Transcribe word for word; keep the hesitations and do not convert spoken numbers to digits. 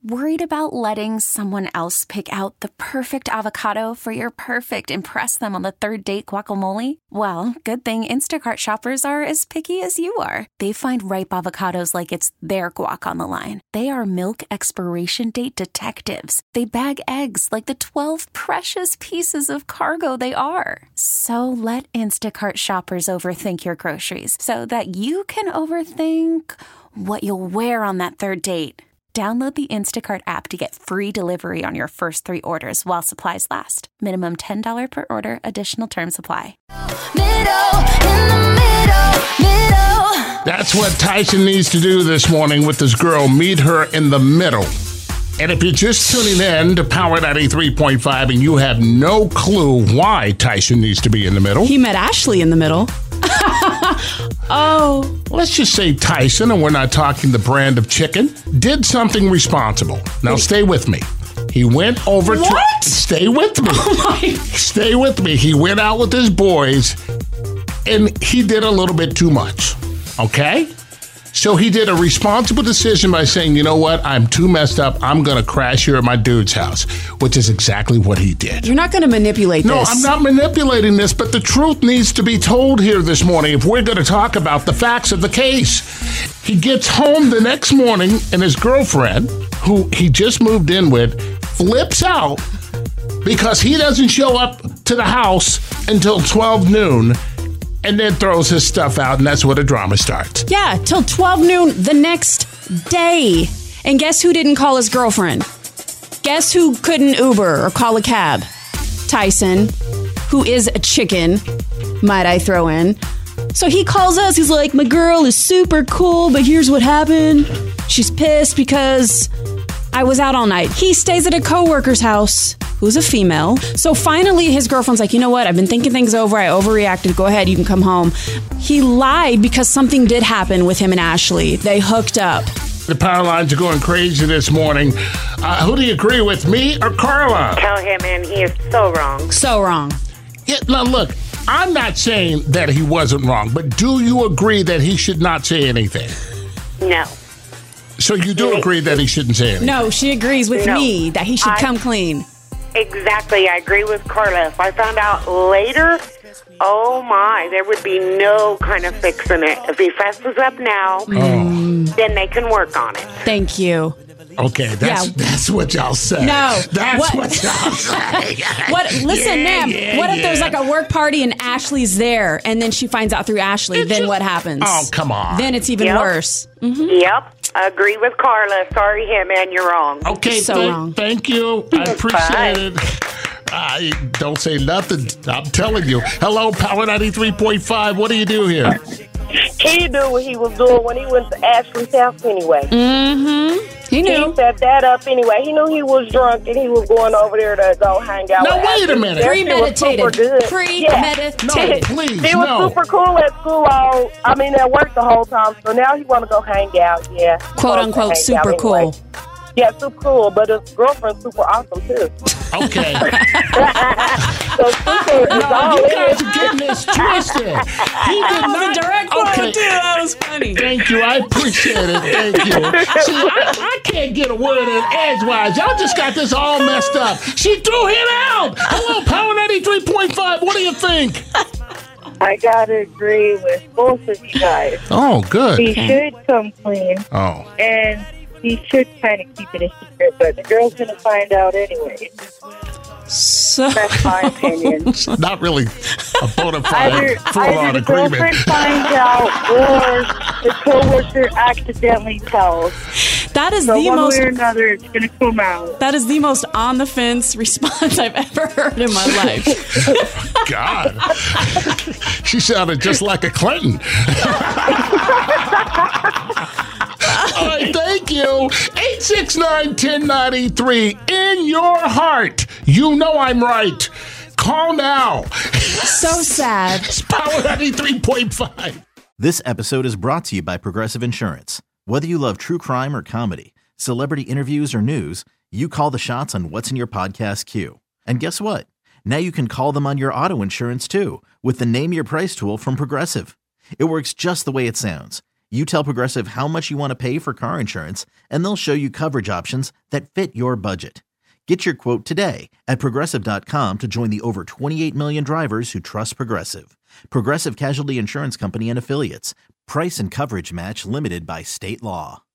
Worried about letting someone else pick out the perfect avocado for your perfect impress them on the third date guacamole? Well, good thing Instacart shoppers are as picky as you are. They find ripe avocados like it's their guac on the line. They are milk expiration date detectives. They bag eggs like the twelve precious pieces of cargo they are. So let Instacart shoppers overthink your groceries so that you can overthink what you'll wear on that third date. Download the Instacart app to get free delivery on your first three orders while supplies last. Minimum ten dollars per order. Additional terms apply. Middle, in the middle, middle. That's what Tyson needs to do this morning with this girl. Meet her in the middle. And if you're just tuning in to Power ninety-three point five and you have no clue why Tyson needs to be in the middle. He met Ashley in the middle. Oh. Let's just say Tyson, and we're not talking the brand of chicken, did something responsible. Now stay with me. He went over what? to... Stay with me. Oh my. Stay with me. He went out with his boys, and he did a little bit too much. Okay? So he did a responsible decision by saying, you know what, I'm too messed up. I'm going to crash here at my dude's house, which is exactly what he did. You're not going to manipulate no, this. No, I'm not manipulating this, but the truth needs to be told here this morning if we're going to talk about the facts of the case. He gets home the next morning, and his girlfriend, who he just moved in with, flips out because he doesn't show up to the house until twelve noon. And then throws his stuff out, and that's where the drama starts. Yeah, till twelve noon the next day. And guess who didn't call his girlfriend? Guess who couldn't Uber or call a cab? Tyson, who is a chicken, might I throw in. So he calls us. He's like, my girl is super cool, but here's what happened. She's pissed because I was out all night. He stays at a coworker's house who's a female. So finally, his girlfriend's like, you know what? I've been thinking things over. I overreacted. Go ahead. You can come home. He lied because something did happen with him and Ashley. They hooked up. The power lines are going crazy this morning. Uh, who do you agree with, me or Carla? Tell him, man, he is so wrong. So wrong. Yeah, now, look, I'm not saying that he wasn't wrong, but do you agree that he should not say anything? No. So you do agree that he shouldn't say anything? No, she agrees with No. me that he should I- come clean. Exactly. I agree with Carla. If I found out later, oh my, there would be no kind of fixing it. If he fesses up now, Oh. then they can work on it. Thank you. Okay, that's Yeah. that's what y'all say. No. That's What- what, y'all say. What? Listen, Yeah, ma'am. yeah, what if yeah. there's like a work party and Ashley's there, and then she finds out through Ashley? It's then just- what happens? Oh, come on. Then it's even Yep. worse. Mm-hmm. Yep. I agree with Carla. Sorry, him, man, you're wrong. Okay, So thank, wrong. thank you. I appreciate Bye. it. I don't say nothing. I'm telling you. Hello, Power ninety-three point five. What do you do here? He knew what he was doing when he went to Ashley's house anyway. Mm-hmm. He He knew. set that up anyway. He knew he was drunk and he was going over there to go hang out Now, with wait a Ashley. minute. That shit was super Premeditated. good. Premeditated. No, please, He was no. super cool at school all, I mean, at work the whole time. So now he want to go hang out, yeah. He Quote wants to unquote hang super out anyway. cool. Yeah, super cool, but his girlfriend's super awesome too. Okay. So super is No, all you in guys it. are getting this twisted. He did That was not. a direct quote, Okay. too. That was funny. Thank you. I appreciate it. Thank you. See, I, I can't get a word in edgewise. Y'all just got this all messed up. She threw him out. Hello, Power ninety-three point five. What do you think? I gotta agree with both of you guys. Oh, good. He should come clean, Oh. and he should kind of keep it a secret, but the girl's gonna find out anyway. So, That's my opinion. It's not really a bona Either, fide full-on either the agreement. girlfriend finds out, or the coworker accidentally tells. that is So the one most. way or another, it's gonna come out. That is the most on the fence response I've ever heard in my life. God. She sounded just like a Clinton. All right, thank you. eight six nine, one zero nine three. In your heart, you know I'm right. Call now. So sad. It's Power ninety-three point five. This episode is brought to you by Progressive Insurance. Whether you love true crime or comedy, celebrity interviews or news, you call the shots on what's in your podcast queue. And guess what? Now you can call them on your auto insurance too with the Name Your Price tool from Progressive. It works just the way it sounds. You tell Progressive how much you want to pay for car insurance, and they'll show you coverage options that fit your budget. Get your quote today at Progressive dot com to join the over twenty-eight million drivers who trust Progressive. Progressive Casualty Insurance Company and Affiliates. Price and coverage match limited by state law.